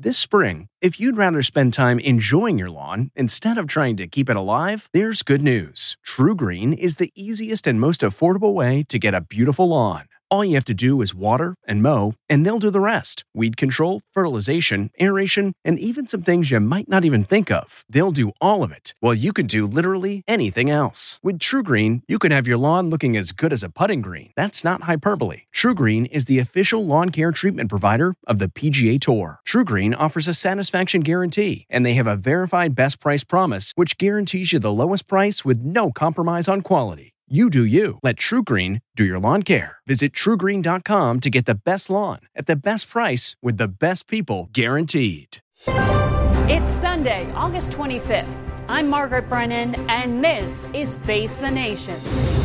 This spring, if you'd rather spend time enjoying your lawn instead of trying to keep it alive, there's good news. TruGreen is the easiest and most affordable way to get a beautiful lawn. All you have to do is water and mow, and they'll do the rest. Weed control, fertilization, aeration, and even some things you might not even think of. They'll do all of it, while you can do literally anything else. With TruGreen, you can have your lawn looking as good as a putting green. That's not hyperbole. TruGreen is the official lawn care treatment provider of the PGA Tour. TruGreen offers a satisfaction guarantee, and they have a verified best price promise, which guarantees you the lowest price with no compromise on quality. You do you. Let TruGreen do your lawn care. Visit TruGreen.com to get the best lawn at the best price with the best people guaranteed. It's Sunday, August 25th. I'm Margaret Brennan, and this is Face the Nation.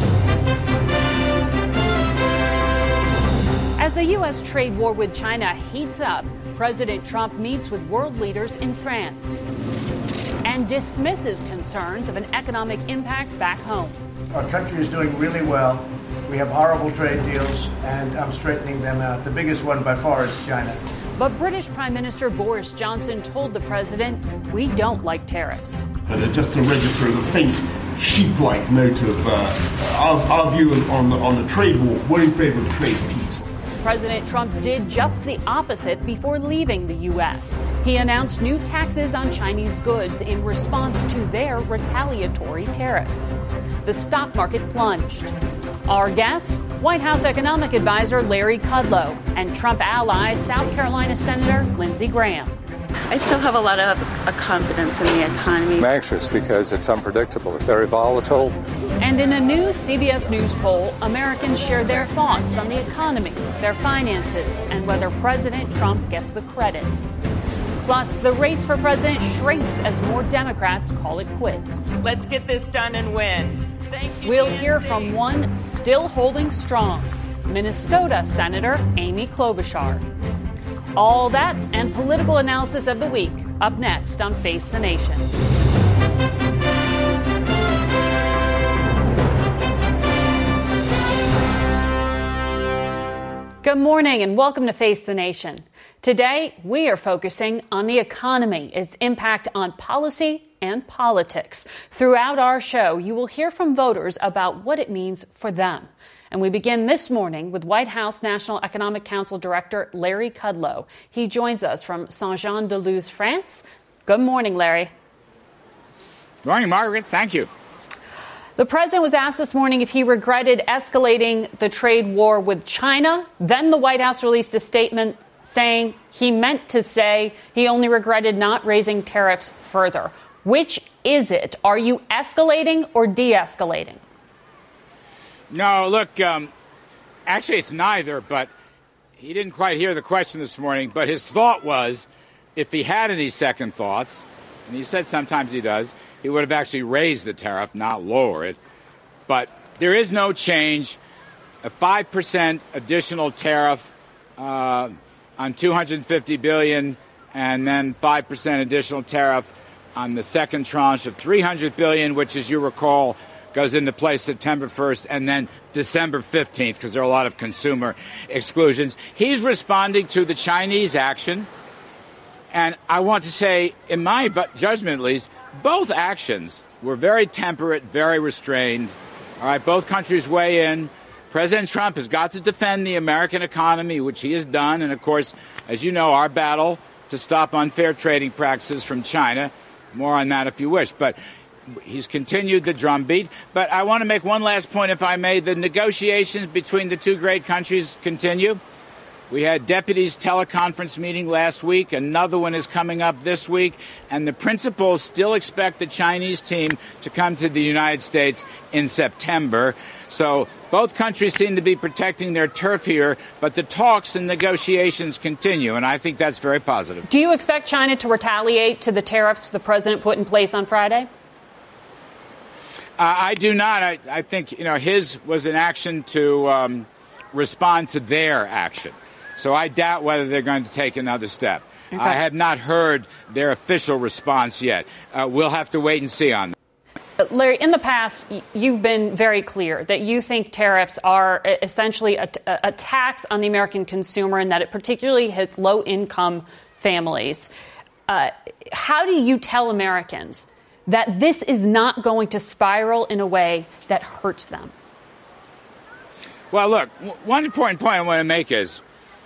As the U.S. trade war with China heats up, President Trump meets with world leaders in France and dismisses concerns of an economic impact back home. Our country is doing really well. We have horrible trade deals, and I'm straightening them out. The biggest one by far is China. But British Prime Minister Boris Johnson told the president, we don't like tariffs. And just to register the faint sheep-like note of our view on the trade war, we're in favor of trade peace. President Trump did just the opposite before leaving the U.S. He announced new taxes on Chinese goods in response to their retaliatory tariffs. The stock market plunged. Our guest, White House economic advisor Larry Kudlow, and Trump ally South Carolina Senator Lindsey Graham. I still have a lot of confidence in the economy. I'm anxious because it's unpredictable. It's very volatile. And in a new CBS News poll, Americans share their thoughts on the economy, their finances, and whether President Trump gets the credit. Plus, the race for president shrinks as more Democrats call it quits. Let's get this done and win. Thank you. We'll hear from one still holding strong, Minnesota Senator Amy Klobuchar. All that and political analysis of the week up next on Face the Nation. Good morning and welcome to Face the Nation. Today, we are focusing on the economy, its impact on policy and politics. Throughout our show, you will hear from voters about what it means for them. And we begin this morning with White House National Economic Council Director Larry Kudlow. He joins us from Saint-Jean-de-Luz, France. Good morning, Larry. Good morning, Margaret. Thank you. The president was asked this morning if he regretted escalating the trade war with China. Then the White House released a statement saying he meant to say he only regretted not raising tariffs further. Which is it? Are you escalating or de-escalating? No, look, actually it's neither, but he didn't quite hear the question this morning. But his thought was, if he had any second thoughts, and he said sometimes he does, he would have actually raised the tariff, not lower it. But there is no change. A 5% additional tariff on $250 billion, and then 5% additional tariff on the second tranche of $300 billion, which, as you recall, goes into place September 1st and then December 15th, because there are a lot of consumer exclusions. He's responding to the Chinese action. And I want to say, in my judgment at least, both actions were very temperate, very restrained. All right, both countries weigh in. President Trump has got to defend the American economy, which he has done. And, of course, as you know, our battle to stop unfair trading practices from China. More on that if you wish. But he's continued the drumbeat. But I want to make one last point, if I may. The negotiations between the two great countries continue. We had deputies' teleconference meeting last week. Another one is coming up this week. And the principals still expect the Chinese team to come to the United States in September. So both countries seem to be protecting their turf here, but the talks and negotiations continue, and I think that's very positive. Do you expect China to retaliate to the tariffs the president put in place on Friday? I do not. I think, his was an action to respond to their action. So I doubt whether they're going to take another step. Okay. I have not heard their official response yet. We'll have to wait and see on that. Larry, in the past, you've been very clear that you think tariffs are essentially a tax on the American consumer and that it particularly hits low-income families. How do you tell Americans that this is not going to spiral in a way that hurts them? Well, look, one important point I want to make is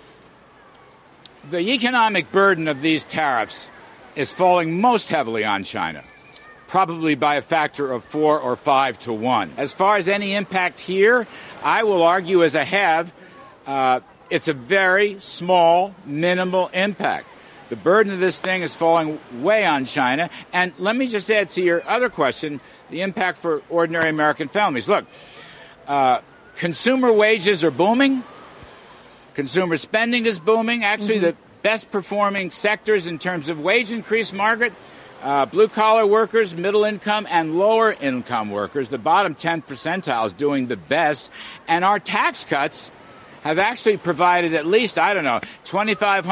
the economic burden of these tariffs is falling most heavily on China, probably by a factor of 4 or 5 to 1. As far as any impact here, I will argue, as I have, it's a very small, minimal impact. The burden of this thing is falling way on China. And let me just add to your other question, the impact for ordinary American families. Look, consumer wages are booming. Consumer spending is booming. Actually, the best performing sectors in terms of wage increase, Margaret, blue-collar workers, middle income, and lower income workers, the bottom 10 percentile is doing the best. And our tax cuts have actually provided at least, $2,500,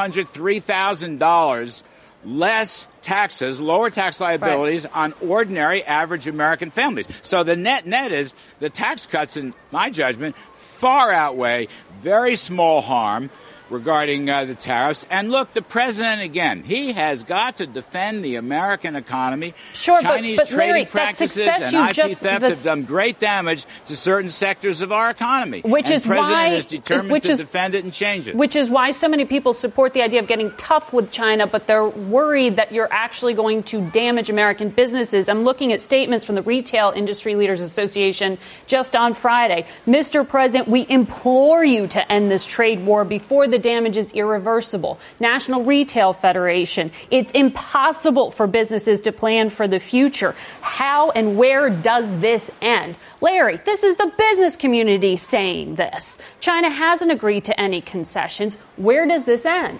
$3,000 less taxes, lower tax liabilities on ordinary average American families. So the net is the tax cuts, in my judgment, far outweigh very small harm regarding the tariffs. And look, the president, again, he has got to defend the American economy. Sure, Chinese but trading Larry, practices and IP theft have done great damage to certain sectors of our economy. Which is the president why, is determined to defend it and change it. Which is why so many people support the idea of getting tough with China, but they're worried that you're actually going to damage American businesses. I'm looking at statements from the Retail Industry Leaders Association just on Friday. Mr. President, we implore you to end this trade war before the damage is irreversible. National Retail Federation, it's impossible for businesses to plan for the future. How and where does this end? Larry, this is the business community saying this. China hasn't agreed to any concessions. Where does this end?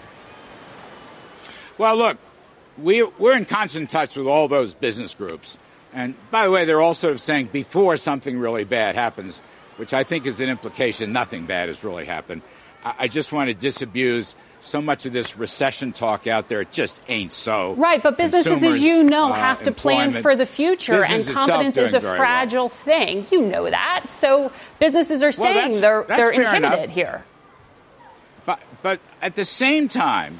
Well, look, we're in constant touch with all those business groups. And by the way, they're all sort of saying before something really bad happens, which I think is an implication nothing bad has really happened. I just want to disabuse so much of this recession talk out there. It just ain't so. Right, but businesses, as you know, have to plan for the future, and confidence is a fragile thing. You know that. So businesses are saying they're inhibited here. But at the same time,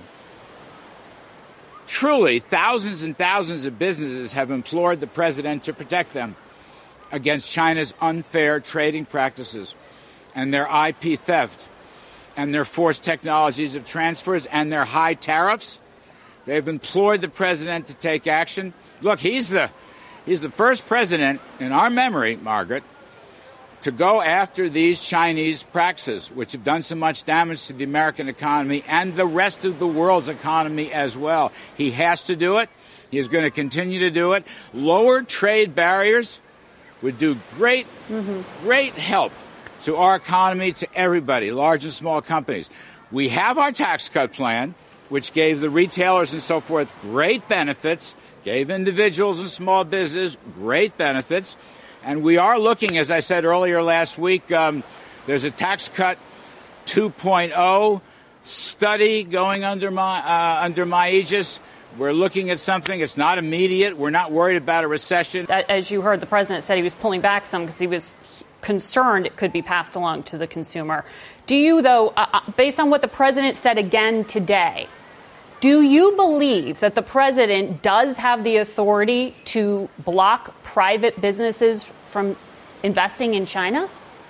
truly, thousands and thousands of businesses have implored the president to protect them against China's unfair trading practices and their IP theft and their forced technologies of transfers and their high tariffs. They've implored the president to take action. Look, he's the first president in our memory, Margaret, to go after these Chinese practices, which have done so much damage to the American economy and the rest of the world's economy as well. He has to do it. He is going to continue to do it. Lower trade barriers would do great help to our economy, to everybody, large and small companies. We have our tax cut plan, which gave the retailers and so forth great benefits, gave individuals and small business great benefits. And we are looking, as I said earlier last week, there's a tax cut 2.0 study going under my aegis. We're looking at something. It's not immediate. We're not worried about a recession. As you heard, the president said he was pulling back some because he was concerned it could be passed along to the consumer. Do you, though, based on what the president said again today, do you believe that the president does have the authority to block private businesses from investing in China?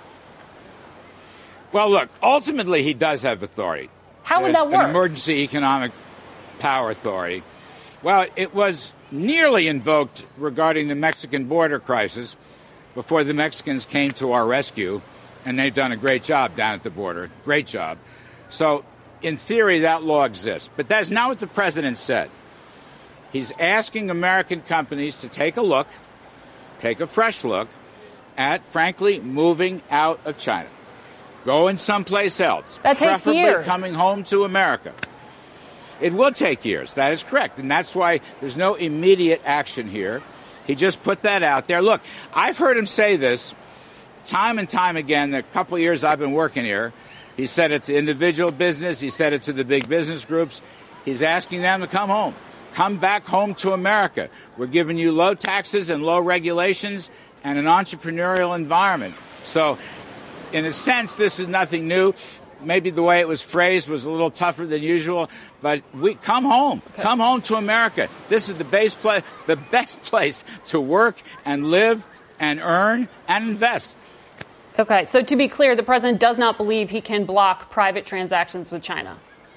Well, look, ultimately he does have authority. How would that work? An emergency economic power authority. Well, it was nearly invoked regarding the Mexican border crisis before the Mexicans came to our rescue, and they've done a great job down at the border. Great job. So, in theory, that law exists. But that's not what the president said. He's asking American companies to take a fresh look at, frankly, moving out of China. Going someplace else. That takes preferably years. Coming home to America. It will take years. That is correct. And that's why there's no immediate action here. He just put that out there. Look, I've heard him say this time and time again the couple of years I've been working here. He said it to individual business. He said it to the big business groups. He's asking them to come home. Come back home to America. We're giving you low taxes and low regulations and an entrepreneurial environment. So, in a sense, this is nothing new. maybe the way it was phrased was a little tougher than usual, but we come home. Okay. Come home to America. This is the best place to work and live and earn and invest. Okay, so to be clear, the president does not believe he can block private transactions with China.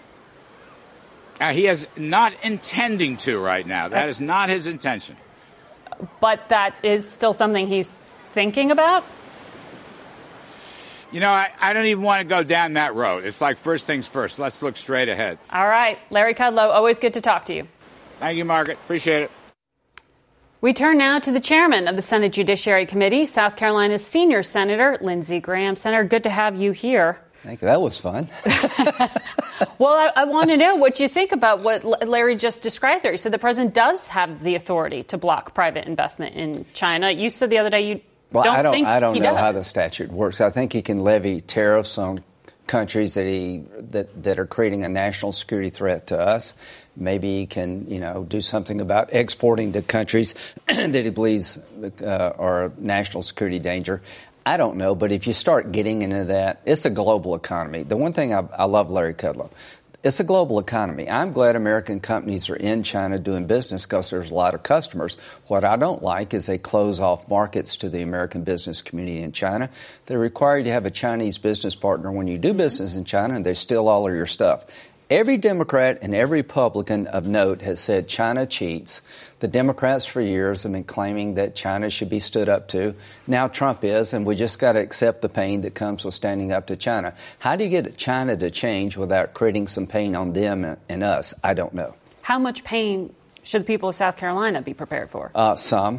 He is not intending to right now. That is not his intention. But that is still something he's thinking about? You know, I don't even want to go down that road. It's like first things first. Let's look straight ahead. All right. Larry Kudlow, always good to talk to you. Thank you, Margaret. Appreciate it. We turn now to the chairman of the Senate Judiciary Committee, South Carolina's senior senator, Lindsey Graham. Senator, good to have you here. Thank you. That was fun. Well, I want to know what you think about what Larry just described there. He said the president does have the authority to block private investment in China. You said the other day you I don't he know does. how the statute works. I think he can levy tariffs on countries that are creating a national security threat to us. Maybe he can, do something about exporting to countries that he believes are a national security danger. I don't know, but if you start getting into that, it's a global economy. The one thing I love Larry Kudlow. It's a global economy. I'm glad American companies are in China doing business because there's a lot of customers. What I don't like is they close off markets to the American business community in China. They require you to have a Chinese business partner when you do business in China, and they steal all of your stuff. Every Democrat and every Republican of note has said China cheats. The Democrats for years have been claiming that China should be stood up to. Now Trump is, and we just got to accept the pain that comes with standing up to China. How do you get China to change without creating some pain on them and us? I don't know. How much pain should the people of South Carolina be prepared for? Some.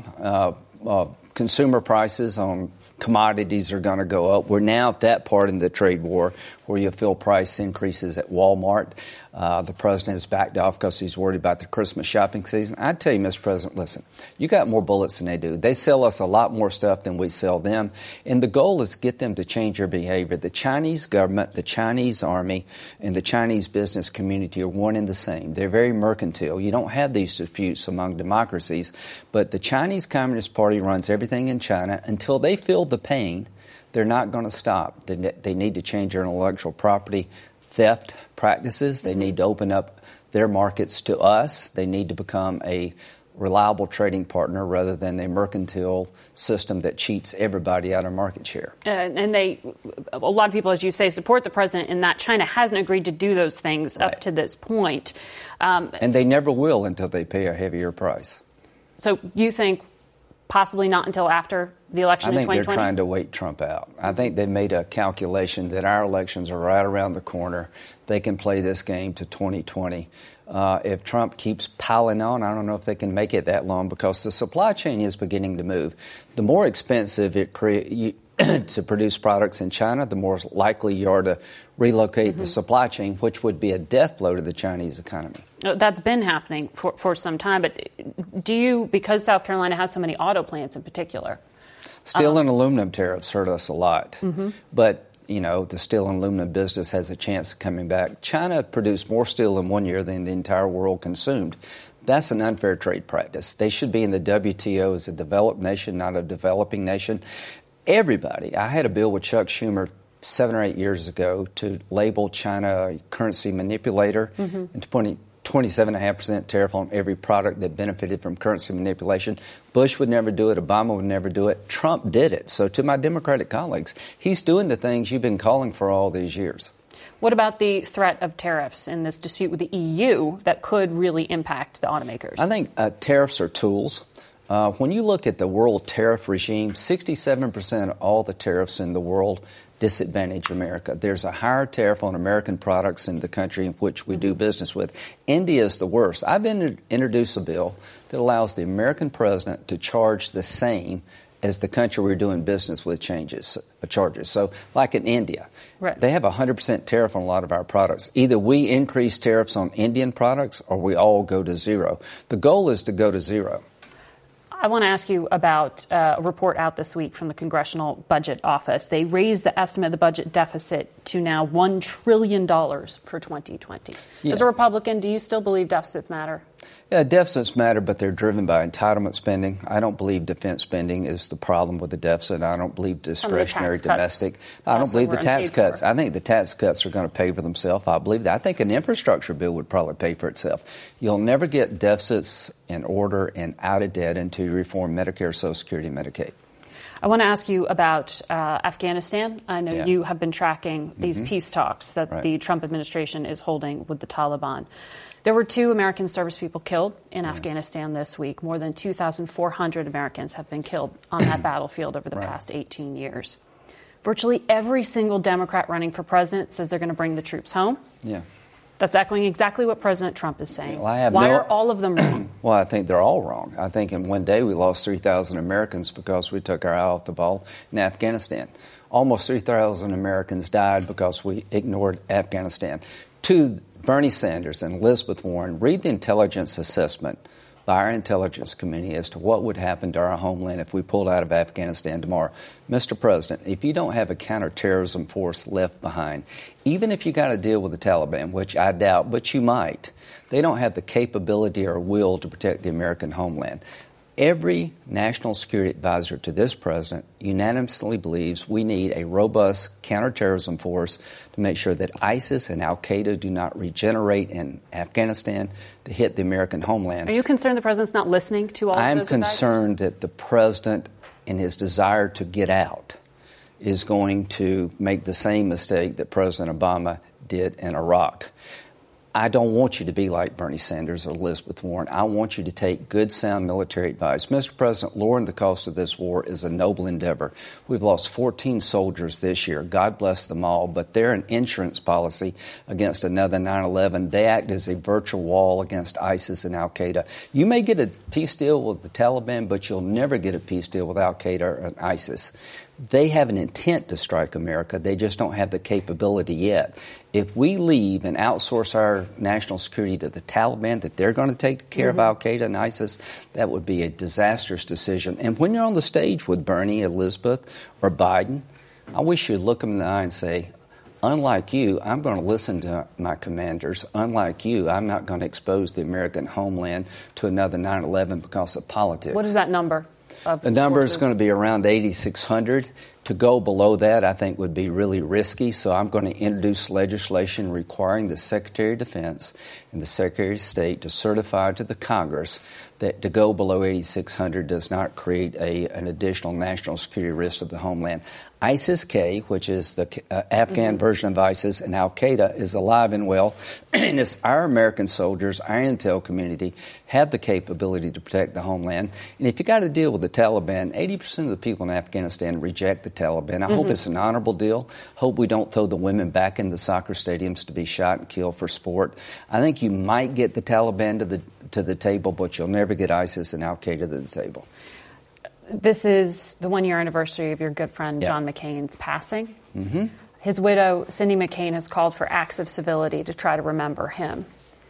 Consumer prices on commodities are going to go up. We're now at that part in the trade war where you feel price increases at Walmart. The president has backed off because he's worried about the Christmas shopping season. I tell you, Mr. President, listen, you got more bullets than they do. They sell us a lot more stuff than we sell them. And the goal is to get them to change their behavior. The Chinese government, the Chinese army, and the Chinese business community are one and the same. They're very mercantile. You don't have these disputes among democracies. But the Chinese Communist Party runs everything in China. Until they feel the pain, they're not going to stop. They need to change their intellectual property theft practices. They need to open up their markets to us. They need to become a reliable trading partner rather than a mercantile system that cheats everybody out of market share. And a lot of people, as you say, support the president in that China hasn't agreed to do those things up to this point. And they never will until they pay a heavier price. So you think possibly not until after the election in 2020? I think they're trying to wait Trump out. I think they made a calculation that our elections are right around the corner. They can play this game to 2020. If Trump keeps piling on, I don't know if they can make it that long because the supply chain is beginning to move. The more expensive to produce products in China, the more likely you are to relocate the supply chain, which would be a death blow to the Chinese economy. That's been happening for some time. But do you, because South Carolina has so many auto plants in particular? Steel and aluminum tariffs hurt us a lot. But, the steel and aluminum business has a chance of coming back. China produced more steel in 1 year than the entire world consumed. That's an unfair trade practice. They should be in the WTO as a developed nation, not a developing nation. Everybody. I had a bill with Chuck Schumer 7 or 8 years ago to label China a currency manipulator and to put 27.5% tariff on every product that benefited from currency manipulation. Bush would never do it. Obama would never do it. Trump did it. So to my Democratic colleagues, he's doing the things you've been calling for all these years. What about the threat of tariffs in this dispute with the EU that could really impact the automakers? I think tariffs are tools. When you look at the world tariff regime, 67% of all the tariffs in the world disadvantage America. There's a higher tariff on American products in the country in which we do business with. India is the worst. I've introduced a bill that allows the American president to charge the same as the country we're doing business with charges. So like in India, they have a 100% tariff on a lot of our products. Either we increase tariffs on Indian products or we all go to zero. The goal is to go to zero. I want to ask you about a report out this week from the Congressional Budget Office. They raised the estimate of the budget deficit to now $1 trillion for 2020. Yeah. As a Republican, do you still believe deficits matter? Yeah, deficits matter, but they're driven by entitlement spending. I don't believe defense spending is the problem with the deficit. I don't believe discretionary domestic. I don't believe the tax cuts. I think the tax cuts are going to pay for themselves. I believe that. I think an infrastructure bill would probably pay for itself. You'll never get deficits in order and out of debt until you reform Medicare, Social Security, and Medicaid. I want to ask you about Afghanistan. I know you have been tracking these peace talks that the Trump administration is holding with the Taliban. There were 2 American service people killed in Afghanistan this week. More than 2,400 Americans have been killed on that battlefield over the past 18 years. Virtually every single Democrat running for president says they're going to bring the troops home. Yeah. That's echoing exactly what President Trump is saying. Well, Why are all of them wrong? Well, I think they're all wrong. I think in one day we lost 3,000 Americans because we took our eye off the ball in Afghanistan. Almost 3,000 Americans died because we ignored Afghanistan. To Bernie Sanders and Elizabeth Warren, read the intelligence assessment by our intelligence committee as to what would happen to our homeland if we pulled out of Afghanistan tomorrow. Mr. President, if you don't have a counterterrorism force left behind, even if you got to deal with the Taliban, which I doubt, but you might, they don't have the capability or will to protect the American homeland. Every national security advisor to this president unanimously believes we need a robust counterterrorism force to make sure that ISIS and al-Qaeda do not regenerate in Afghanistan to hit the American homeland. Are you concerned the president's not listening to all of those advisors? I'm concerned that the president, in his desire to get out, is going to make the same mistake that President Obama did in Iraq. I don't want you to be like Bernie Sanders or Elizabeth Warren. I want you to take good, sound military advice. Mr. President, lowering the cost of this war is a noble endeavor. We've lost 14 soldiers this year. God bless them all, but they're an insurance policy against another 9/11. They act as a virtual wall against ISIS and al-Qaeda. You may get a peace deal with the Taliban, but you'll never get a peace deal with al-Qaeda and ISIS. They have an intent to strike America. They just don't have the capability yet. If we leave and outsource our national security to the Taliban, that they're going to take care of al-Qaeda and ISIS, that would be a disastrous decision. And when you're on the stage with Bernie, Elizabeth, or Biden, I wish you'd look them in the eye and say, unlike you, I'm going to listen to my commanders. Unlike you, I'm not going to expose the American homeland to another 9/11 because of politics. What is that number? The number is going to be around 8,600. To go below that, I think, would be really risky. So I'm going to introduce legislation requiring the Secretary of Defense and the Secretary of State to certify to the Congress that to go below 8,600 does not create an additional national security risk of the homeland. ISIS-K, which is the Afghan version of ISIS, and al-Qaeda is alive and well. And it's our American soldiers, our intel community, have the capability to protect the homeland. And if you got to deal with the Taliban, 80% of the people in Afghanistan reject the Taliban. I hope it's an honorable deal. Hope we don't throw the women back in the soccer stadiums to be shot and killed for sport. I think you might get the Taliban to the table, but you'll never get ISIS and al-Qaeda to the table. This is the one-year anniversary of your good friend John McCain's passing. His widow, Cindy McCain, has called for acts of civility to try to remember him.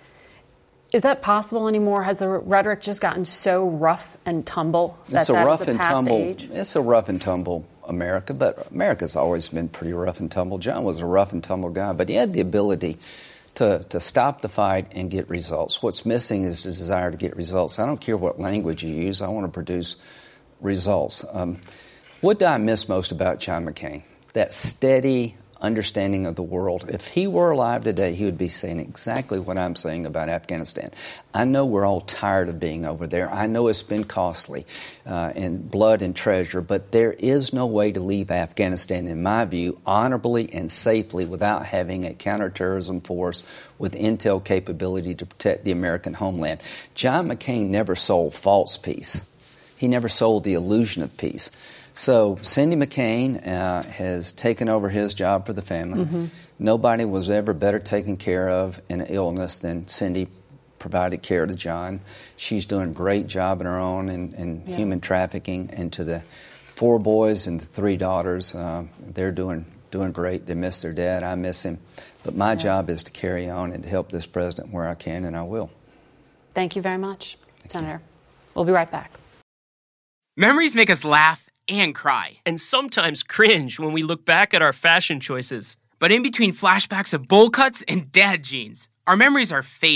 Is that possible anymore? Has the rhetoric just gotten so rough and tumble that it's a rough is a and past tumble. age? It's a rough and tumble America, but America's always been pretty rough and tumble. John was a rough and tumble guy, but he had the ability to stop the fight and get results. What's missing is the desire to get results. I don't care what language you use. I want to produce results. What do I miss most about John McCain? That steady understanding of the world. If he were alive today, he would be saying exactly what I'm saying about Afghanistan. I know we're all tired of being over there. I know it's been costly in blood and treasure, but there is no way to leave Afghanistan, in my view, honorably and safely without having a counterterrorism force with intel capability to protect the American homeland. John McCain never sold false peace. He never sold the illusion of peace. So Cindy McCain has taken over his job for the family. Nobody was ever better taken care of in an illness than Cindy provided care to John. She's doing a great job in her own in human trafficking. And to the 4 boys and the 3 daughters, they're doing great. They miss their dad. I miss him. But my job is to carry on and to help this president where I can, and I will. Thank you very much, Senator. We'll be right back. Memories make us laugh and cry. And sometimes cringe when we look back at our fashion choices. But in between flashbacks of bowl cuts and dad jeans, our memories are fading.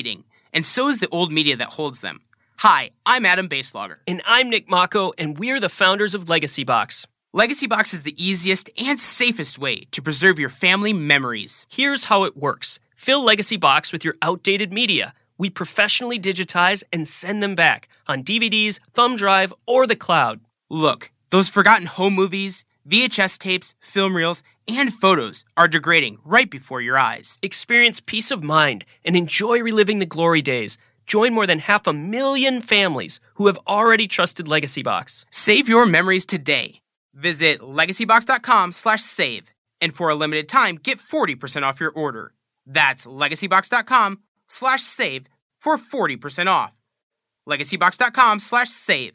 and so is the old media that holds them. Hi, I'm Adam Baselogger. And I'm Nick Mako, and we're the founders of Legacy Box. Legacy Box is the easiest and safest way to preserve your family memories. Here's how it works. Fill Legacy Box with your outdated media. We professionally digitize and send them back on DVDs, thumb drive, or the cloud. Look, those forgotten home movies, VHS tapes, film reels, and photos are degrading right before your eyes. Experience peace of mind and enjoy reliving the glory days. Join more than 500,000 families who have already trusted Legacy Box. Save your memories today. Visit legacybox.com/save, and for a limited time, get 40% off your order. That's legacybox.com/save for 40% off. legacybox.com/save.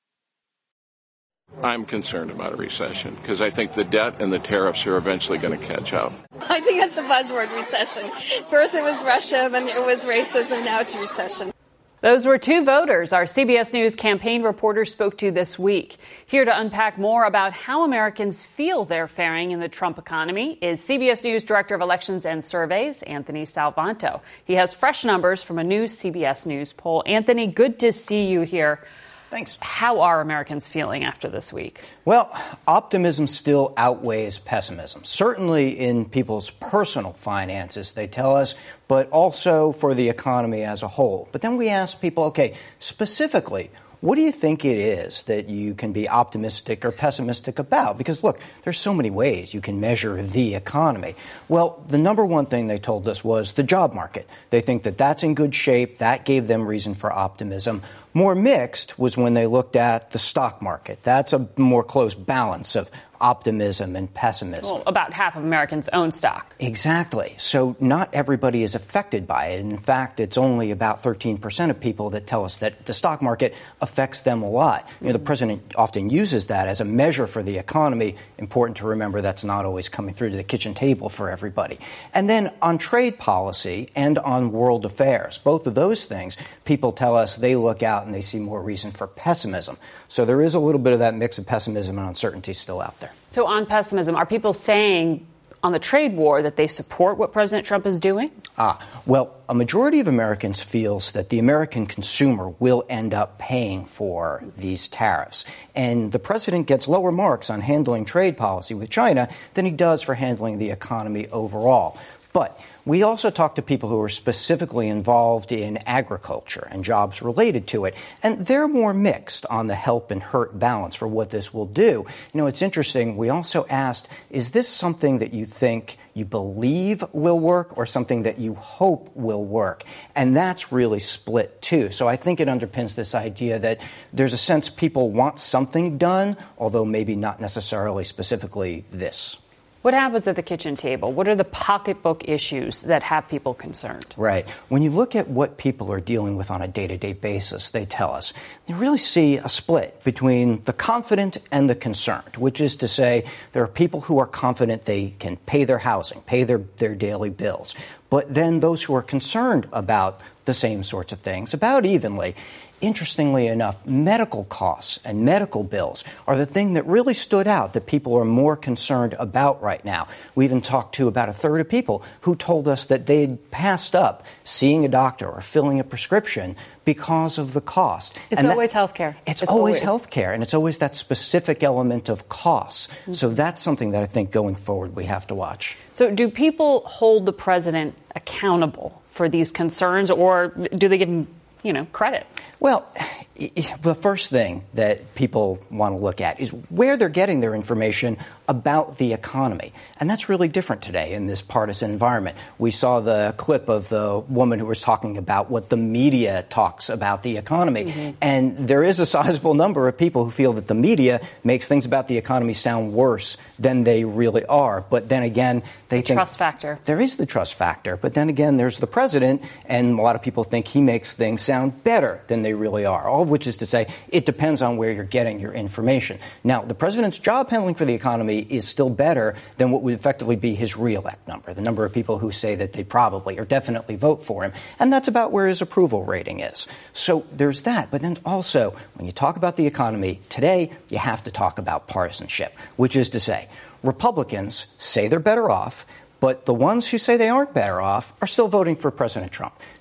I'm concerned about a recession because I think the debt and the tariffs are eventually going to catch up. I think that's the buzzword, recession. First it was Russia, then it was racism, now it's recession. Those were two voters our CBS News campaign reporter spoke to this week. Here to unpack more about how Americans feel they're faring in the Trump economy is CBS News Director of Elections and Surveys, Anthony Salvanto. He has fresh numbers from a new CBS News poll. Anthony, good to see you here. Thanks. How are Americans feeling after this week? Well, optimism still outweighs pessimism, certainly in people's personal finances, they tell us, but also for the economy as a whole. But then we ask people, okay, specifically, what do you think it is that you can be optimistic or pessimistic about? Because, look, there's so many ways you can measure the economy. Well, the number one thing they told us was the job market. They think that that's in good shape. That gave them reason for optimism. More mixed was when they looked at the stock market. That's a more close balance of optimism and pessimism. Well, about half of Americans own stock. Exactly. So not everybody is affected by it. In fact, it's only about 13% of people that tell us that the stock market affects them a lot. You know, the president often uses that as a measure for the economy. Important to remember that's not always coming through to the kitchen table for everybody. And then on trade policy and on world affairs, both of those things, people tell us they look out and they see more reason for pessimism. So there is a little bit of that mix of pessimism and uncertainty still out there. So on pessimism, are people saying on the trade war that they support what President Trump is doing? Well, a majority of Americans feels that the American consumer will end up paying for these tariffs. And the president gets lower marks on handling trade policy with China than he does for handling the economy overall. But we also talk to people who are specifically involved in agriculture and jobs related to it, and they're more mixed on the help and hurt balance for what this will do. You know, it's interesting. We also asked, is this something that you think you believe will work or something that you hope will work? And that's really split, too. So I think it underpins this idea that there's a sense people want something done, although maybe not necessarily specifically this. What happens at the kitchen table? What are the pocketbook issues that have people concerned? Right. When you look at what people are dealing with on a day-to-day basis, they tell us, you really see a split between the confident and the concerned, which is to say there are people who are confident they can pay their housing, pay their daily bills. But then those who are concerned about the same sorts of things, about evenly. Interestingly enough, medical costs and medical bills are the thing that really stood out that people are more concerned about right now. We even talked to about a third of people who told us that they'd passed up seeing a doctor or filling a prescription because of the cost. It's always healthcare. It's always healthcare, and it's always that specific element of costs. Mm-hmm. So that's something that I think going forward we have to watch. So do people hold the president accountable for these concerns, or do they give him credit? Well, the first thing that people want to look at is where they're getting their information about the economy. And that's really different today in this partisan environment. We saw the clip of the woman who was talking about what the media talks about the economy. Mm-hmm. And there is a sizable number of people who feel that the media makes things about the economy sound worse than they really are. But then again, they think trust factor. There is the trust factor. But then again, there's the president, and a lot of people think he makes things sound better than they really are. All of which is to say, it depends on where you're getting your information. Now, the president's job handling for the economy is still better than what would effectively be his reelect number, the number of people who say that they probably or definitely vote for him. And that's about where his approval rating is. So there's that. But then also, when you talk about the economy today, you have to talk about partisanship, which is to say, Republicans say they're better off, but the ones who say they aren't better off are still voting for President Trump.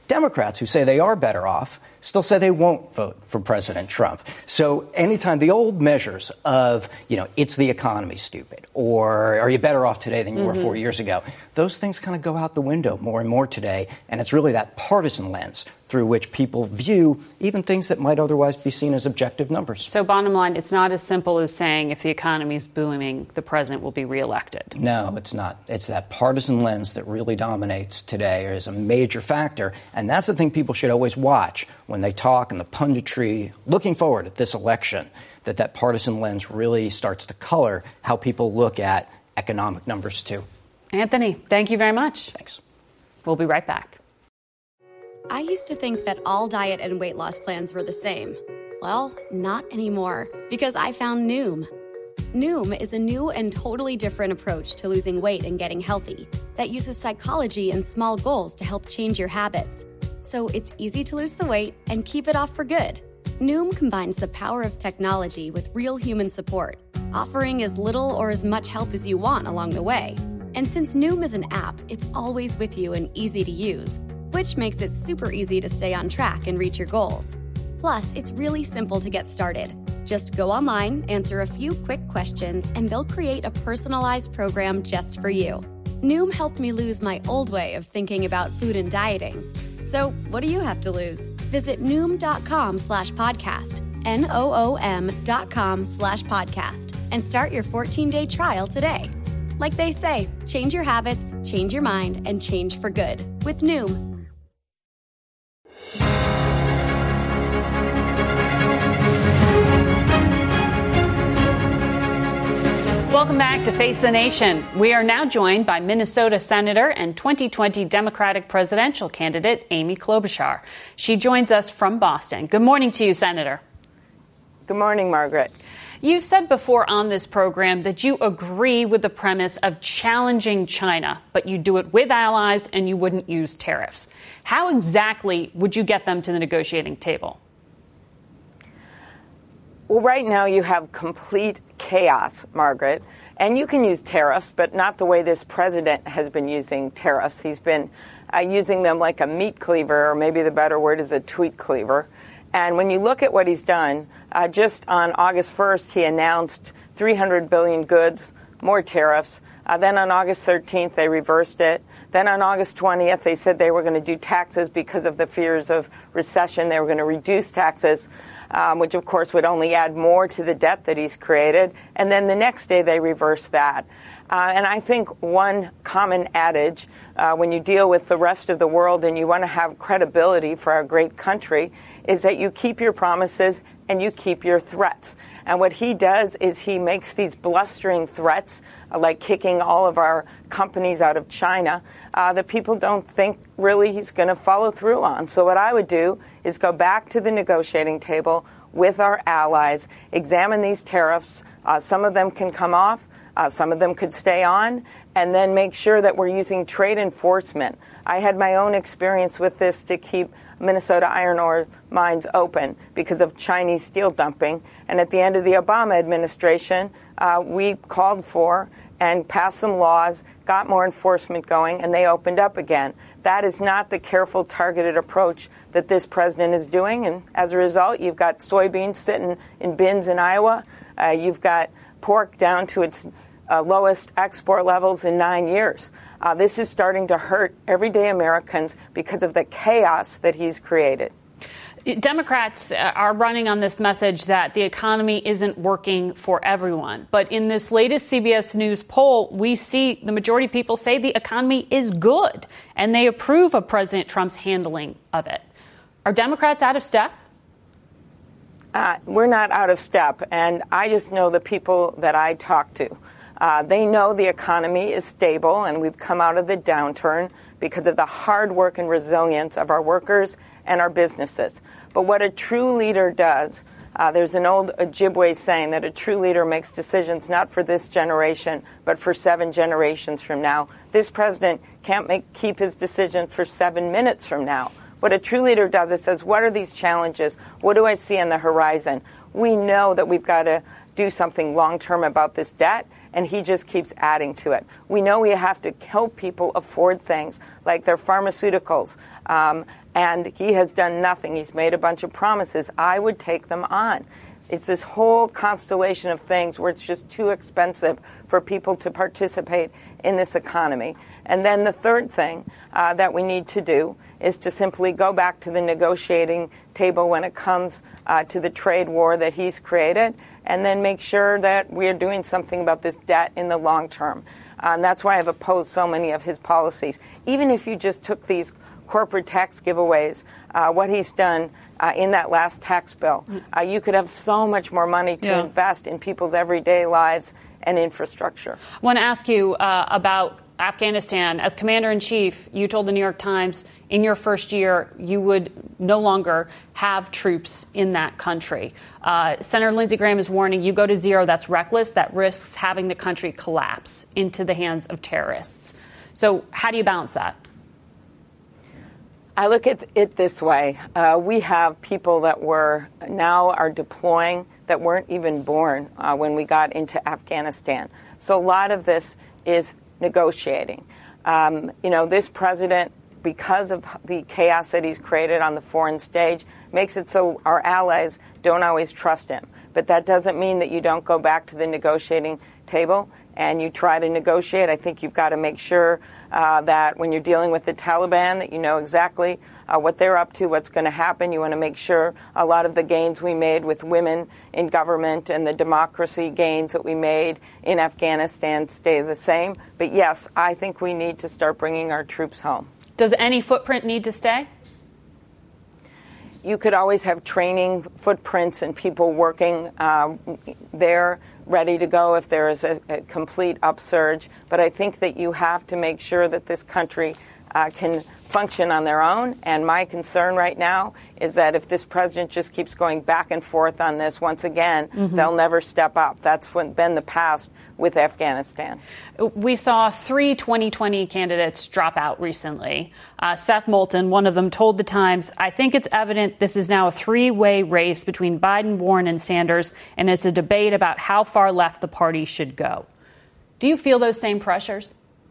Democrats, who say they are better off, still say they won't vote for President Trump. So anytime the old measures of, it's the economy, stupid, or are you better off today than you were 4 years ago, those things kind of go out the window more and more today. And it's really that partisan lens through which people view even things that might otherwise be seen as objective numbers. So bottom line, it's not as simple as saying if the economy is booming, the president will be reelected. No, it's not. It's that partisan lens that really dominates today is a major factor. And that's the thing people should always watch when they talk and the punditry looking forward at this election, that partisan lens really starts to color how people look at economic numbers, too. Anthony, thank you very much. Thanks. We'll be right back. I used to think that all diet and weight loss plans were the same. Well, not anymore, because I found Noom. Noom is a new and totally different approach to losing weight and getting healthy that uses psychology and small goals to help change your habits. So it's easy to lose the weight and keep it off for good. Noom combines the power of technology with real human support, offering as little or as much help as you want along the way. And since Noom is an app, it's always with you and easy to use, which makes it super easy to stay on track and reach your goals. Plus, it's really simple to get started. Just go online, answer a few quick questions, and they'll create a personalized program just for you. Noom helped me lose my old way of thinking about food and dieting. So what do you have to lose? Visit Noom.com/podcast, NOOM.com/podcast, and start your 14-day trial today. Like they say, change your habits, change your mind, and change for good with Noom. Welcome back to Face the Nation. We are now joined by Minnesota Senator and 2020 Democratic presidential candidate Amy Klobuchar. She joins us from Boston. Good morning to you, Senator. Good morning, Margaret. You've said before on this program that you agree with the premise of challenging China, but you do it with allies and you wouldn't use tariffs. How exactly would you get them to the negotiating table? Well, right now you have complete chaos, Margaret, and you can use tariffs, but not the way this president has been using tariffs. He's been using them like a meat cleaver, or maybe the better word is a tweet cleaver. And when you look at what he's done, just on August 1st, he announced 300 billion goods, more tariffs. Then on August 13th, they reversed it. Then on August 20th, they said they were going to do taxes because of the fears of recession. They were going to reduce taxes, which, of course, would only add more to the debt that he's created. And then the next day, they reversed that. And I think one common adage, when you deal with the rest of the world and you want to have credibility for our great country, is that you keep your promises and you keep your threats. And what he does is he makes these blustering threats, like kicking all of our companies out of China, that people don't think really he's going to follow through on. So what I would do is go back to the negotiating table with our allies, examine these tariffs. Some of them can come off. Some of them could stay on, and then make sure that we're using trade enforcement. I had my own experience with this to keep Minnesota iron ore mines open because of Chinese steel dumping. And at the end of the Obama administration, we called for and passed some laws, got more enforcement going, and they opened up again. That is not the careful, targeted approach that this president is doing. And as a result, you've got soybeans sitting in bins in Iowa. You've got pork down to its lowest export levels in 9 years. This is starting to hurt everyday Americans because of the chaos that he's created. Democrats are running on this message that the economy isn't working for everyone. But in this latest CBS News poll, we see the majority of people say the economy is good, and they approve of President Trump's handling of it. Are Democrats out of step? We're not out of step, and I just know the people that I talk to. They know the economy is stable, and we've come out of the downturn because of the hard work and resilience of our workers and our businesses. But what a true leader does, there's an old Ojibwe saying that a true leader makes decisions not for this generation, but for 7 generations from now. This president can't keep his decision for 7 minutes from now. What a true leader does is says, what are these challenges? What do I see on the horizon? We know that we've got to do something long-term about this debt, and he just keeps adding to it. We know we have to help people afford things like their pharmaceuticals And he has done nothing. He's made a bunch of promises. I would take them on. It's this whole constellation of things where it's just too expensive for people to participate in this economy. And then the third thing that we need to do is to simply go back to the negotiating table when it comes to the trade war that he's created, and then make sure that we are doing something about this debt in the long term. And that's why I've opposed so many of his policies. Even if you just took these corporate tax giveaways, what he's done in that last tax bill, you could have so much more money to invest in people's everyday lives and infrastructure. I want to ask you about Afghanistan. As commander-in-chief, you told the New York Times in your first year you would no longer have troops in that country. Senator Lindsey Graham is warning you go to zero. That's reckless. That risks having the country collapse into the hands of terrorists. So how do you balance that? I look at it this way. We have people that now are deploying that weren't even born when we got into Afghanistan. So a lot of this is negotiating. This president, because of the chaos that he's created on the foreign stage, makes it so our allies don't always trust him. But that doesn't mean that you don't go back to the negotiating table and you try to negotiate. I think you've got to make sure that when you're dealing with the Taliban, that you know exactly what they're up to, what's going to happen. You want to make sure a lot of the gains we made with women in government and the democracy gains that we made in Afghanistan stay the same. But yes, I think we need to start bringing our troops home. Does any footprint need to stay? You could always have training footprints and people working there, ready to go if there is a complete upsurge. But I think that you have to make sure that this country can function on their own. And my concern right now is that if this president just keeps going back and forth on this, once again, they'll never step up. That's been the past with Afghanistan. We saw 3 2020 candidates drop out recently. Seth Moulton, one of them, told The Times, "I think it's evident this is now a three-way race between Biden, Warren, and Sanders, and it's a debate about how far left the party should go." Do you feel those same pressures?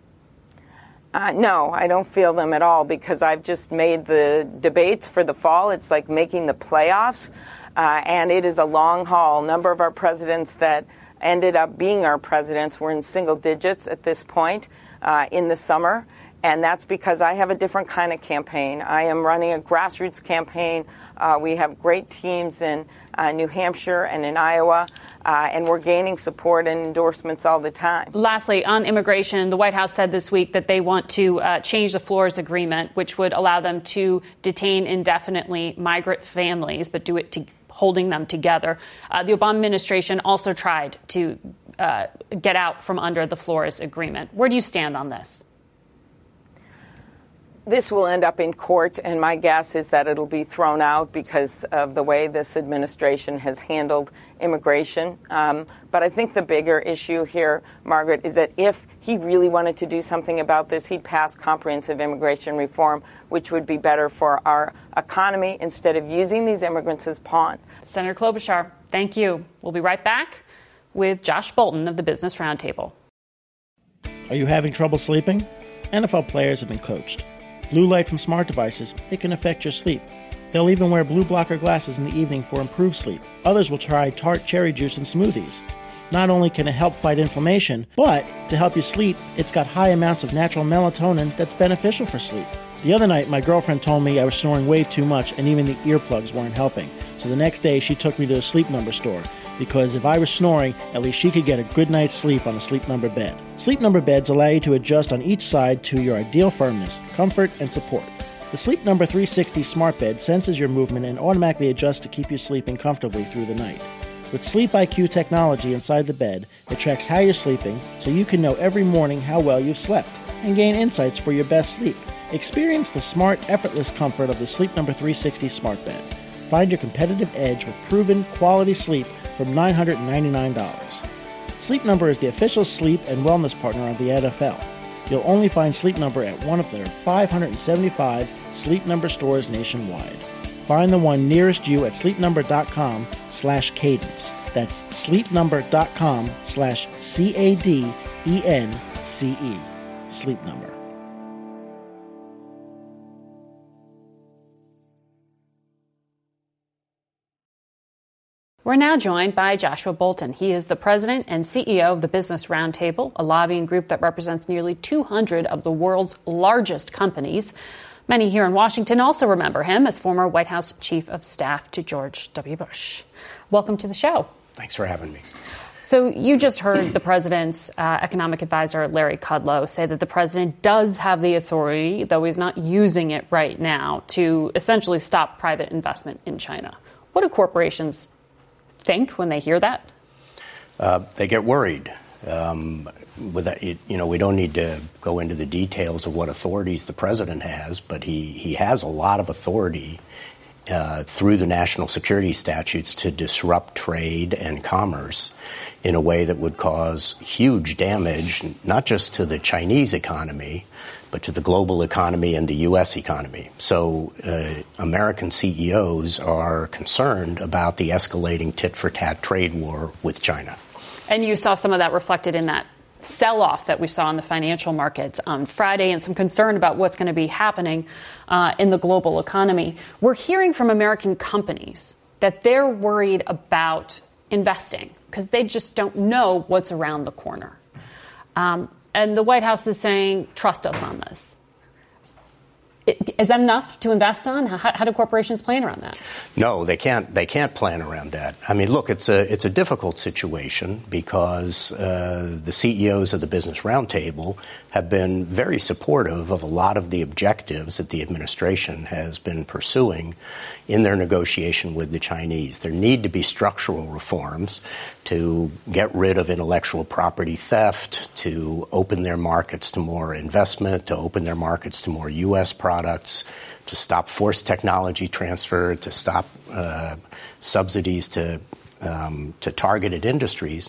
No, I don't feel them at all because I've just made the debates for the fall. It's like making the playoffs, and it is a long haul. A number of our presidents that ended up being our presidents were in single digits at this point in the summer, and that's because I have a different kind of campaign. I am running a grassroots campaign. We have great teams in New Hampshire and in Iowa, and we're gaining support and endorsements all the time. Lastly, on immigration, the White House said this week that they want to change the Flores Agreement, which would allow them to detain indefinitely migrant families, but do it holding them together. The Obama administration also tried to get out from under the Flores Agreement. Where do you stand on this? This will end up in court, and my guess is that it'll be thrown out because of the way this administration has handled immigration. But I think the bigger issue here, Margaret, is that if he really wanted to do something about this, he'd pass comprehensive immigration reform, which would be better for our economy instead of using these immigrants as pawns. Senator Klobuchar, thank you. We'll be right back with Josh Bolton of the Business Roundtable. Are you having trouble sleeping? NFL players have been coached. Blue light from smart devices, it can affect your sleep. They'll even wear blue blocker glasses in the evening for improved sleep. Others will try tart cherry juice in smoothies. Not only can it help fight inflammation, but to help you sleep, it's got high amounts of natural melatonin that's beneficial for sleep. The other night, my girlfriend told me I was snoring way too much and even the earplugs weren't helping. So the next day, she took me to a Sleep Number store. Because if I was snoring, at least she could get a good night's sleep on a Sleep Number bed. Sleep Number beds allow you to adjust on each side to your ideal firmness, comfort, and support. The Sleep Number 360 smart bed senses your movement and automatically adjusts to keep you sleeping comfortably through the night. With Sleep IQ technology inside the bed, it tracks how you're sleeping so you can know every morning how well you've slept and gain insights for your best sleep. Experience the smart, effortless comfort of the Sleep Number 360 smart bed. Find your competitive edge with proven quality sleep from $999. Sleep Number is the official sleep and wellness partner of the NFL. You'll only find Sleep Number at one of their 575 Sleep Number stores nationwide. Find the one nearest you at sleepnumber.com/cadence. That's sleepnumber.com/CADENCE. Sleep Number. We're now joined by Joshua Bolten. He is the president and CEO of the Business Roundtable, a lobbying group that represents nearly 200 of the world's largest companies. Many here in Washington also remember him as former White House chief of staff to George W. Bush. Welcome to the show. Thanks for having me. So you just heard the president's economic advisor, Larry Kudlow, say that the president does have the authority, though he's not using it right now, to essentially stop private investment in China. What do corporations think when they hear that? They get worried. With that, we don't need to go into the details of what authorities the president has, but he has a lot of authority through the national security statutes to disrupt trade and commerce in a way that would cause huge damage, not just to the Chinese economy, but to the global economy and the U.S. economy. So American CEOs are concerned about the escalating tit-for-tat trade war with China. And you saw some of that reflected in that sell-off that we saw in the financial markets on Friday, and some concern about what's going to be happening in the global economy. We're hearing from American companies that they're worried about investing because they just don't know what's around the corner. And the White House is saying, trust us on this. Is that enough to invest on? How do corporations plan around that? No, they can't. They can't plan around that. I mean, look, it's a difficult situation because the CEOs of the Business Roundtable have been very supportive of a lot of the objectives that the administration has been pursuing in their negotiation with the Chinese. There need to be structural reforms to get rid of intellectual property theft, to open their markets to more investment, to open their markets to more U.S. products, to stop forced technology transfer, to stop subsidies to targeted industries.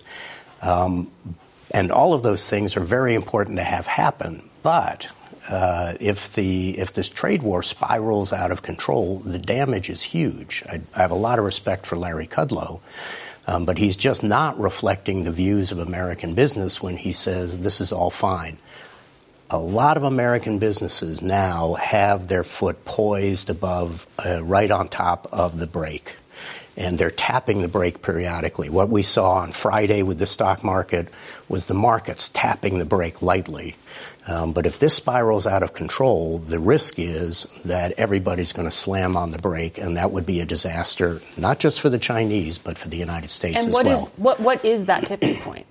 And all of those things are very important to have happen. But if this trade war spirals out of control, the damage is huge. I have a lot of respect for Larry Kudlow. But he's just not reflecting the views of American business when he says this is all fine. A lot of American businesses now have their foot poised above, right on top of the brake, and they're tapping the brake periodically. What we saw on Friday with the stock market was the markets tapping the brake lightly. But if this spirals out of control, the risk is that everybody's going to slam on the brake, and that would be a disaster, not just for the Chinese, but for the United States as well. And what is that tipping point?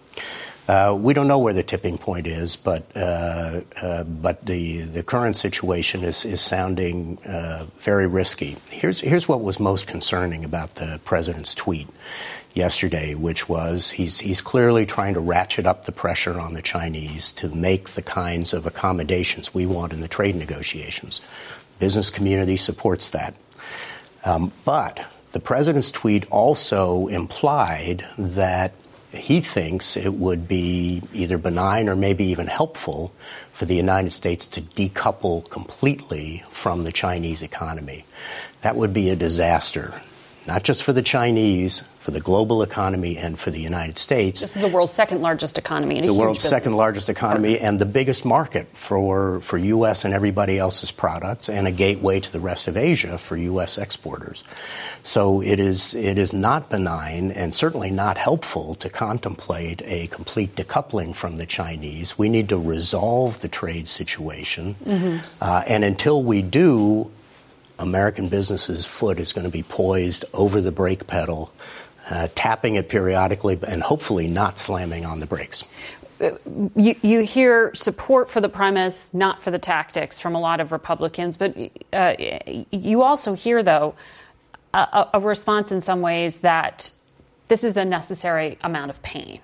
We don't know where the tipping point is, but the current situation is sounding very risky. Here's what was most concerning about the president's tweet yesterday, which was he's clearly trying to ratchet up the pressure on the Chinese to make the kinds of accommodations we want in the trade negotiations. Business community supports that. But the president's tweet also implied that he thinks it would be either benign or maybe even helpful for the United States to decouple completely from the Chinese economy. That would be a disaster, not just for the Chinese, for the global economy, and for the United States. This is the world's second largest economy. And the world's second largest economy and the biggest market for U.S. and everybody else's products, and a gateway to the rest of Asia for U.S. exporters. So it is not benign and certainly not helpful to contemplate a complete decoupling from the Chinese. We need to resolve the trade situation. Mm-hmm. And until we do, American businesses' foot is going to be poised over the brake pedal, tapping it periodically and hopefully not slamming on the brakes. You hear support for the premise, not for the tactics, from a lot of Republicans. But you also hear, though, a response in some ways that this is a necessary amount of pain.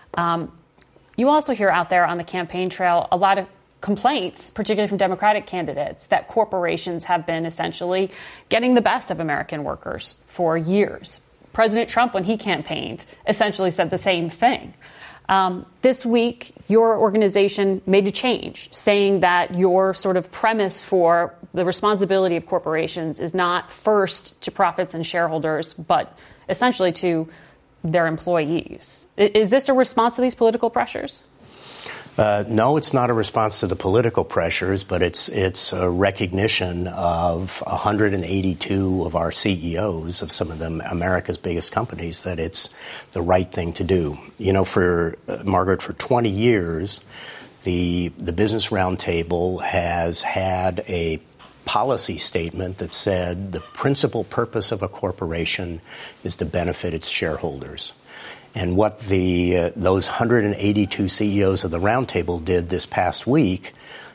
You also hear out there on the campaign trail a lot of complaints, particularly from Democratic candidates, that corporations have been essentially getting the best of American workers for years. President Trump, when he campaigned, essentially said the same thing. This week, your organization made a change, saying that your sort of premise for the responsibility of corporations is not first to profits and shareholders, but essentially to their employees. Is this a response to these political pressures? No, it's not a response to the political pressures, but it's a recognition of 182 of our CEOs of some of them America's biggest companies that it's the right thing to do. You know, for Margaret, for 20 years, the Business Roundtable has had a policy statement that said the principal purpose of a corporation is to benefit its shareholders. And what those 182 CEOs of the Roundtable did this past week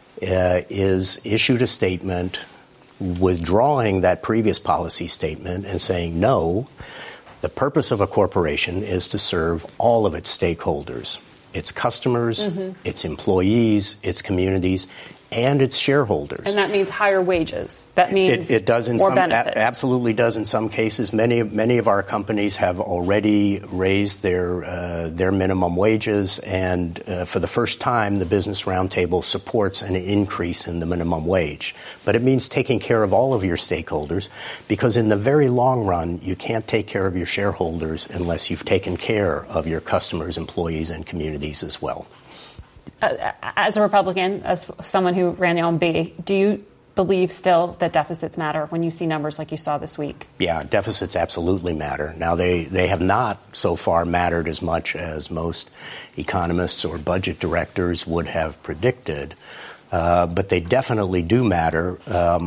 is issued a statement withdrawing that previous policy statement and saying, no, the purpose of a corporation is to serve all of its stakeholders, its customers, its employees, its communities, and its shareholders. And that means higher wages. That means it does in more some benefits. Absolutely does in some cases. Many of our companies have already raised their minimum wages, and for the first time, the Business Roundtable supports an increase in the minimum wage. But it means taking care of all of your stakeholders, because in the very long run, you can't take care of your shareholders unless you've taken care of your customers, employees, and communities as well. As a Republican, as someone who ran the OMB, do you believe still that deficits matter when you see numbers like you saw this week? Yeah, deficits absolutely matter. Now, they have not so far mattered as much as most economists or budget directors would have predicted, but they definitely do matter.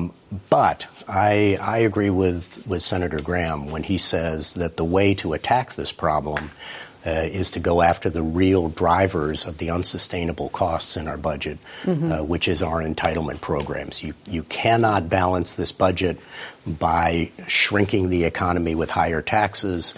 But I agree with Senator Graham when he says that the way to attack this problem is to go after the real drivers of the unsustainable costs in our budget, which is our entitlement programs. You cannot balance this budget by shrinking the economy with higher taxes,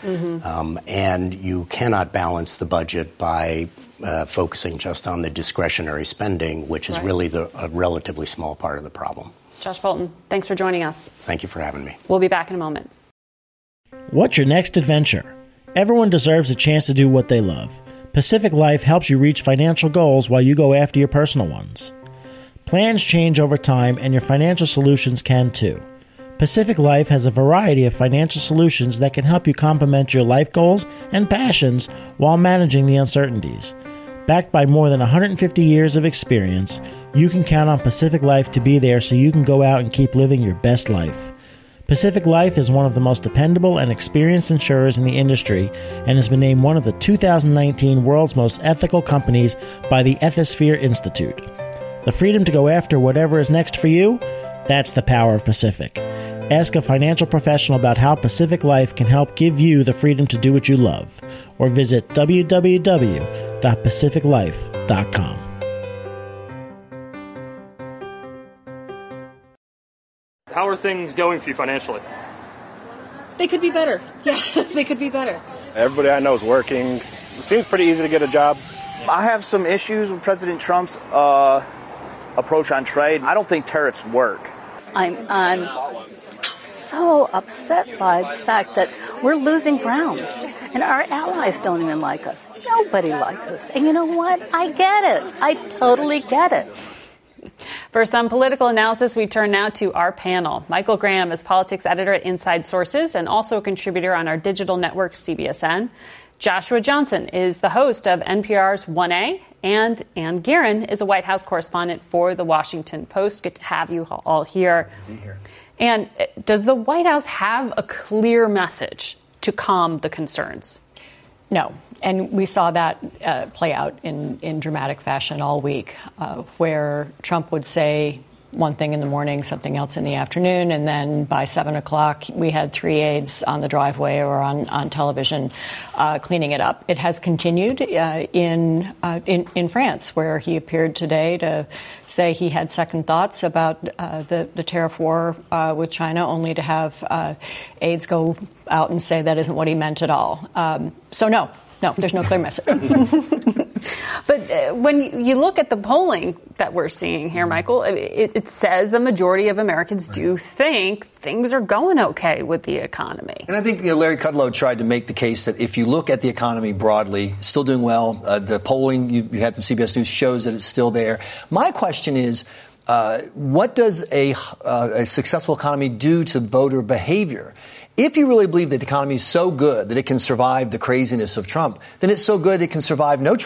and you cannot balance the budget by focusing just on the discretionary spending, which is really a relatively small part of the problem. Josh Bolten, thanks for joining us. Thank you for having me. We'll be back in a moment. What's your next adventure? Everyone deserves a chance to do what they love. Pacific Life helps you reach financial goals while you go after your personal ones. Plans change over time, and your financial solutions can too. Pacific Life has a variety of financial solutions that can help you complement your life goals and passions while managing the uncertainties. Backed by more than 150 years of experience, you can count on Pacific Life to be there so you can go out and keep living your best life. Pacific Life is one of the most dependable and experienced insurers in the industry and has been named one of the 2019 World's Most Ethical Companies by the Ethisphere Institute. The freedom to go after whatever is next for you? That's the power of Pacific. Ask a financial professional about how Pacific Life can help give you the freedom to do what you love, or visit www.pacificlife.com. How are things going for you financially? They could be better. Yeah, they could be better. Everybody I know is working. It seems pretty easy to get a job. I have some issues with President Trump's approach on trade. I don't think tariffs work. I'm so upset by the fact that we're losing ground, and our allies don't even like us. Nobody likes us. And you know what? I get it. I totally get it. For some political analysis, we turn now to our panel. Michael Graham is politics editor at Inside Sources and also a contributor on our digital network, CBSN. Joshua Johnson is the host of NPR's 1A, and Ann Guerin is a White House correspondent for The Washington Post. Good to have you all here. And does the White House have a clear message to calm the concerns? No. And we saw that play out in dramatic fashion all week, where Trump would say one thing in the morning, something else in the afternoon, and then by 7 o'clock, we had 3 aides on the driveway or on television cleaning it up. It has continued in France, where he appeared today to say he had second thoughts about the tariff war with China, only to have aides go out and say that isn't what he meant at all. So no, there's no clear message. But when you look at the polling that we're seeing here, Michael, it says the majority of Americans do think things are going okay with the economy. And I think Larry Kudlow tried to make the case that if you look at the economy broadly, still doing well. The polling you had from CBS News shows that it's still there. My question is, what does a successful economy do to voter behavior? If you really believe that the economy is so good that it can survive the craziness of Trump, then it's so good it can survive no Trump.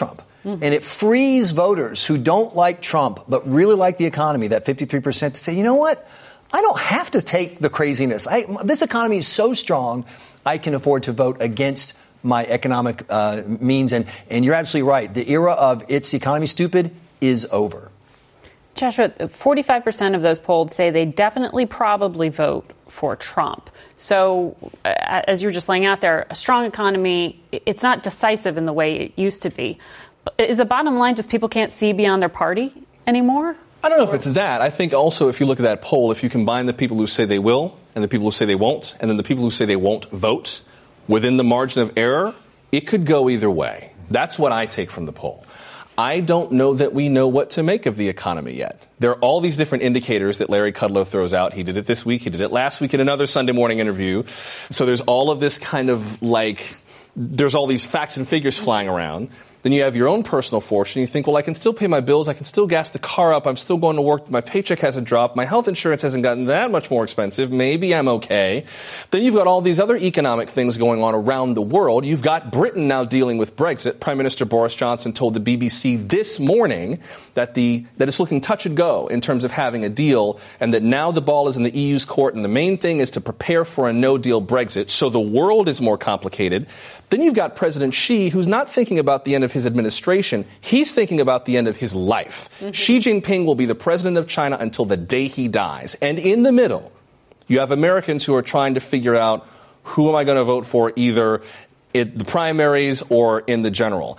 And it frees voters who don't like Trump but really like the economy, that 53%, to say, you know what? I don't have to take the craziness. This economy is so strong, I can afford to vote against my economic means. And you're absolutely right. The era of it's the economy stupid is over. Joshua, 45% of those polled say they definitely probably vote for Trump. So as you were just laying out there, a strong economy, it's not decisive in the way it used to be. Is the bottom line just people can't see beyond their party anymore? I don't know if it's that. I think also if you look at that poll, if you combine the people who say they will and the people who say they won't, and then the people who say they won't vote, within the margin of error, it could go either way. That's what I take from the poll. I don't know that we know what to make of the economy yet. There are all these different indicators that Larry Kudlow throws out. He did it this week. He did it last week in another Sunday morning interview. So there's all of this kind of there's all these facts and figures flying around. Then you have your own personal fortune. You think, well, I can still pay my bills. I can still gas the car up. I'm still going to work. My paycheck hasn't dropped. My health insurance hasn't gotten that much more expensive. Maybe I'm okay. Then you've got all these other economic things going on around the world. You've got Britain now dealing with Brexit. Prime Minister Boris Johnson told the BBC this morning that it's looking touch and go in terms of having a deal, and that now the ball is in the EU's court, and the main thing is to prepare for a no-deal Brexit. So the world is more complicated. Then you've got President Xi, who's not thinking about the end of his administration. He's thinking about the end of his life. Mm-hmm. Xi Jinping will be the president of China until the day he dies. And in the middle, you have Americans who are trying to figure out, who am I going to vote for, either in the primaries or in the general.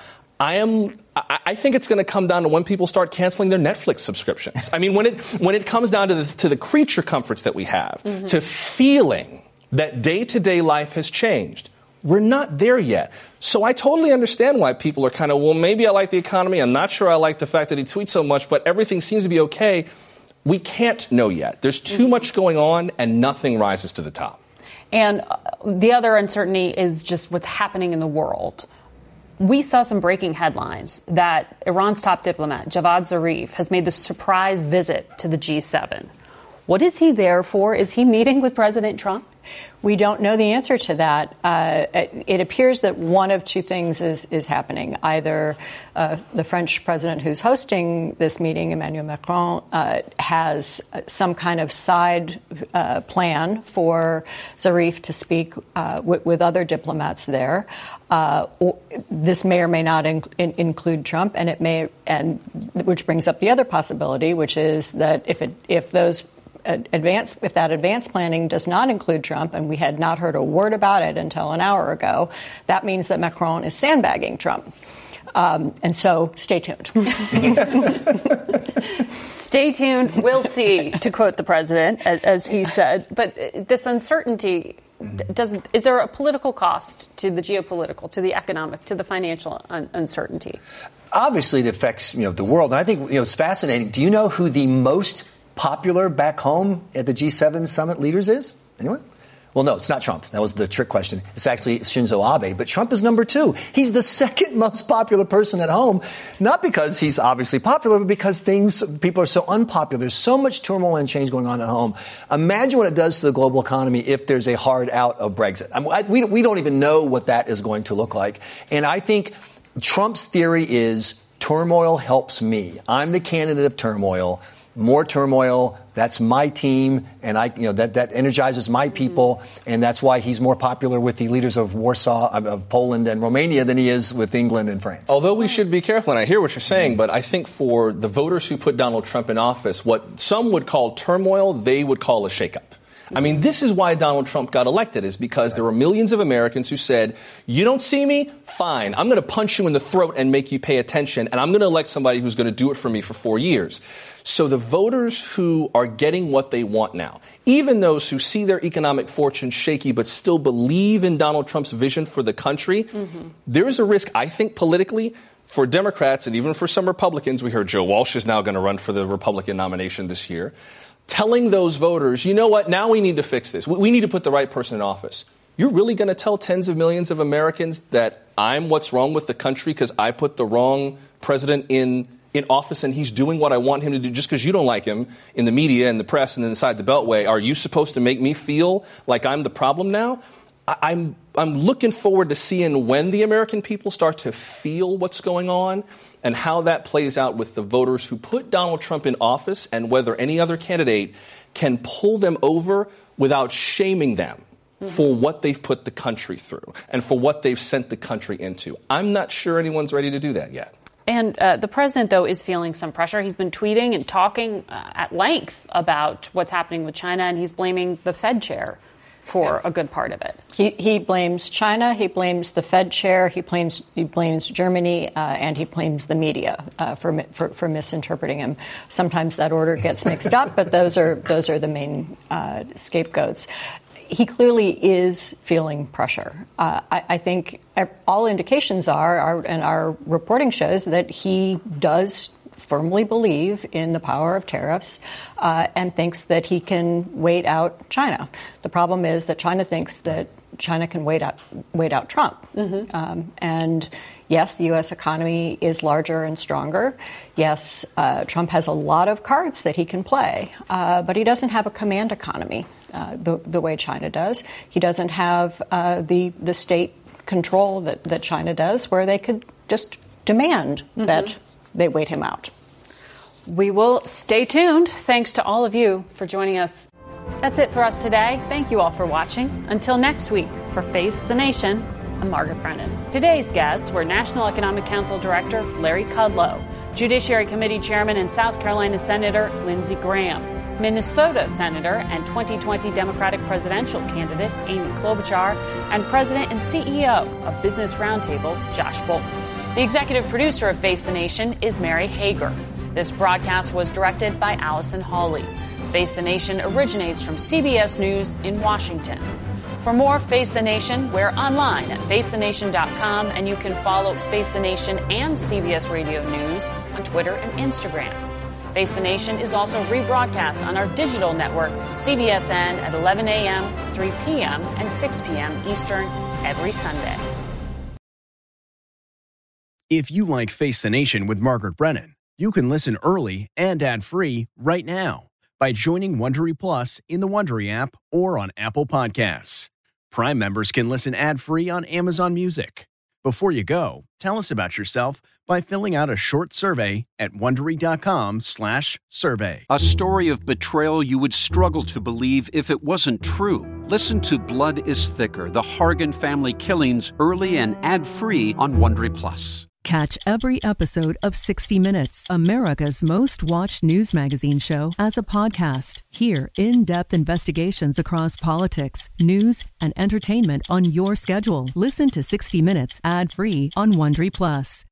I think it's going to come down to when people start canceling their Netflix subscriptions. I mean, when it comes down to the creature comforts that we have, to feeling that day-to-day life has changed, we're not there yet. So I totally understand why people are kind of, well, maybe I like the economy. I'm not sure I like the fact that he tweets so much, but everything seems to be okay. We can't know yet. There's too much going on, and nothing rises to the top. And the other uncertainty is just what's happening in the world. We saw some breaking headlines that Iran's top diplomat, Javad Zarif, has made the surprise visit to the G7. What is he there for? Is he meeting with President Trump? We don't know the answer to that. It appears that one of two things is happening. Either the French president who's hosting this meeting, Emmanuel Macron, has some kind of side plan for Zarif to speak with other diplomats there. This may or may not include Trump, and which brings up the other possibility, which is that if that advanced planning does not include Trump, and we had not heard a word about it until an hour ago, that means that Macron is sandbagging Trump. And so stay tuned. Stay tuned. We'll see, to quote the president, as he said. But this uncertainty, is there a political cost to the geopolitical, to the economic, to the financial uncertainty? Obviously, it affects the world. And I think it's fascinating. Do you know who the most popular back home at the G7 summit leaders is? Anyone? Well, no, it's not Trump. That was the trick question. It's actually Shinzo Abe. But Trump is number 2. He's the second most popular person at home, not because he's obviously popular, but because people are so unpopular. There's so much turmoil and change going on at home. Imagine what it does to the global economy if there's a hard out of Brexit. We don't even know what that is going to look like. And I think Trump's theory is turmoil helps me. I'm the candidate of turmoil. More turmoil, that's my team, and that energizes my people, and that's why he's more popular with the leaders of Warsaw, of Poland and Romania than he is with England and France. Although we should be careful, and I hear what you're saying, but I think for the voters who put Donald Trump in office, what some would call turmoil, they would call a shakeup. I mean, this is why Donald Trump got elected, is because there were millions of Americans who said, you don't see me? Fine. I'm going to punch you in the throat and make you pay attention, and I'm going to elect somebody who's going to do it for me for 4 years. So the voters who are getting what they want now, even those who see their economic fortune shaky but still believe in Donald Trump's vision for the country, there is a risk, I think, politically, for Democrats and even for some Republicans. We heard Joe Walsh is now going to run for the Republican nomination this year, telling those voters, you know what, now we need to fix this. We need to put the right person in office. You're really going to tell tens of millions of Americans that I'm what's wrong with the country because I put the wrong president in office and he's doing what I want him to do just because you don't like him in the media and the press and inside the Beltway? Are you supposed to make me feel like I'm the problem now? I'm looking forward to seeing when the American people start to feel what's going on and how that plays out with the voters who put Donald Trump in office and whether any other candidate can pull them over without shaming them for what they've put the country through and for what they've sent the country into. I'm not sure anyone's ready to do that yet. And the president, though, is feeling some pressure. He's been tweeting and talking at length about what's happening with China, and he's blaming the Fed chair for a good part of it. He blames China, he blames the Fed chair, he blames Germany, and he blames the media for misinterpreting him. Sometimes that order gets mixed up, but those are the main scapegoats. He clearly is feeling pressure. I think all indications are, and our reporting shows, that he does firmly believe in the power of tariffs and thinks that he can wait out China. The problem is that China thinks that China can wait out Trump. And yes, the U.S. economy is larger and stronger. Yes, Trump has a lot of cards that he can play, but he doesn't have a command economy the way China does. He doesn't have the state control that China does, where they could just demand that they wait him out. We will stay tuned. Thanks to all of you for joining us. That's it for us today. Thank you all for watching. Until next week, for Face the Nation, I'm Margaret Brennan. Today's guests were National Economic Council Director Larry Kudlow, Judiciary Committee Chairman and South Carolina Senator Lindsey Graham, Minnesota Senator and 2020 Democratic presidential candidate Amy Klobuchar, and President and CEO of Business Roundtable, Josh Bolten. The executive producer of Face the Nation is Mary Hager. This broadcast was directed by Allison Hawley. Face the Nation originates from CBS News in Washington. For more Face the Nation, we're online at facethenation.com, and you can follow Face the Nation and CBS Radio News on Twitter and Instagram. Face the Nation is also rebroadcast on our digital network, CBSN, at 11 a.m., 3 p.m., and 6 p.m. Eastern every Sunday. If you like Face the Nation with Margaret Brennan, you can listen early and ad-free right now by joining Wondery Plus in the Wondery app or on Apple Podcasts. Prime members can listen ad-free on Amazon Music. Before you go, tell us about yourself by filling out a short survey at Wondery.com/survey. A story of betrayal you would struggle to believe if it wasn't true. Listen to Blood is Thicker, the Hargan family killings, early and ad-free on Wondery Plus. Catch every episode of 60 Minutes, America's most watched news magazine show, as a podcast. Hear in-depth investigations across politics, news, and entertainment on your schedule. Listen to 60 Minutes ad-free on Wondery Plus.